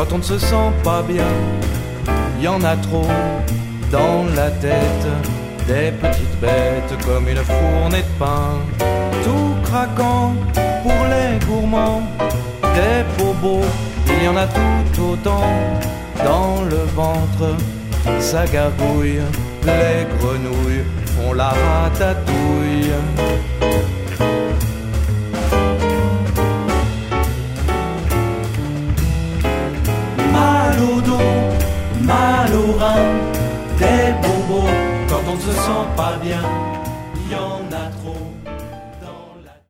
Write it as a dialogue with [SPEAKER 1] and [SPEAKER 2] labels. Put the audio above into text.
[SPEAKER 1] quand on ne se sent pas bien, y en a trop dans la tête. Des petites bêtes comme une fournée de pain, tout craquant pour les gourmands. Des bobos, il y en a tout autant dans le ventre, ça gargouille. Les grenouilles font la ratatouille.